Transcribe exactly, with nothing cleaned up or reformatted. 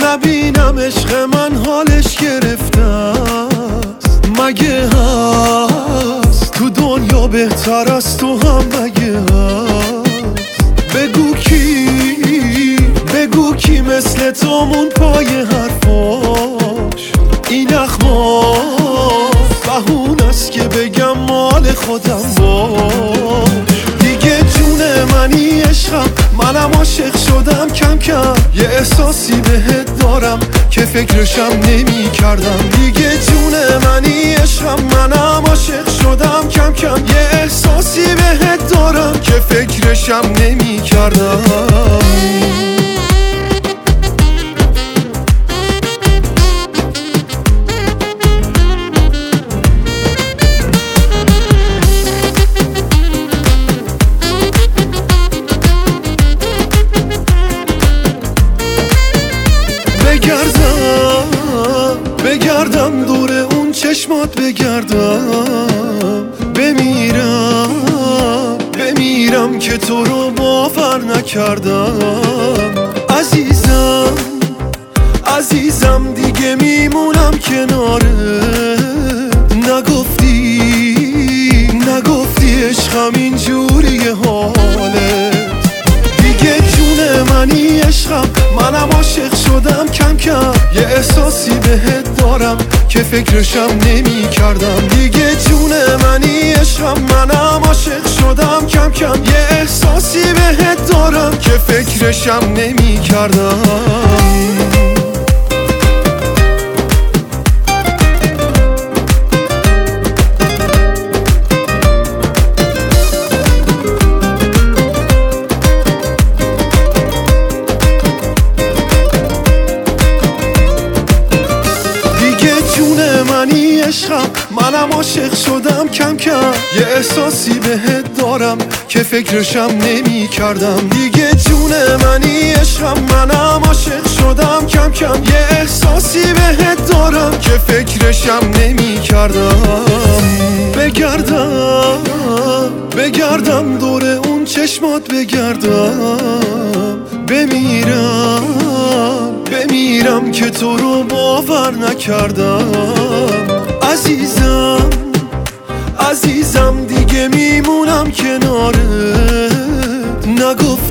نبینم عشق من حالش گرفته است. مگه هست تو دنیا بهتر از تو هم مگه هست؟ بگو کی بگو کی مثل تو مون پای حرفاش. این اخماس بهون است که بگم مال خودم باش. دیگه جون منی عشقم، منم عاشق شدم کم کم. یه احساسی بهت دارم که فکرشم نمی کردم. دیگه جون منی عشقم، منم عاشق شدم کم کم. یه احساسی بهت دارم که فکرشم نمی کردم. بگردم بگردم دور اون چشمات بگردم. بمیرم بمیرم که تو رو باور نکردم. عزیزم عزیزم دیگه میمونم کناره. نگفتی نگفتی عشقم اینجوریه حالت. دیگه جون منی عشقم، منم عاشق شدم کم کم. یه احساسی بهت دارم که فکرشم نمی کردم. دیگه جون منی عشقم، منم عاشق شدم کم کم. یه احساسی بهت دارم که فکرشم نمی کردم. منی عشقم، منم عاشق شدم کم کم. یه احساسی بهت دارم که فکرشم نمی کردم. دیگه جون منی عشقم، منم عاشق شدم کم کم. یه احساسی بهت دارم که فکرشم نمی کردم. بگردم بگردم دور اون چشمات بگردم. بمیرم بمیرم که تو رو باور نکردم. عزیزم عزیزم دیگه میمونم کناره. نگفت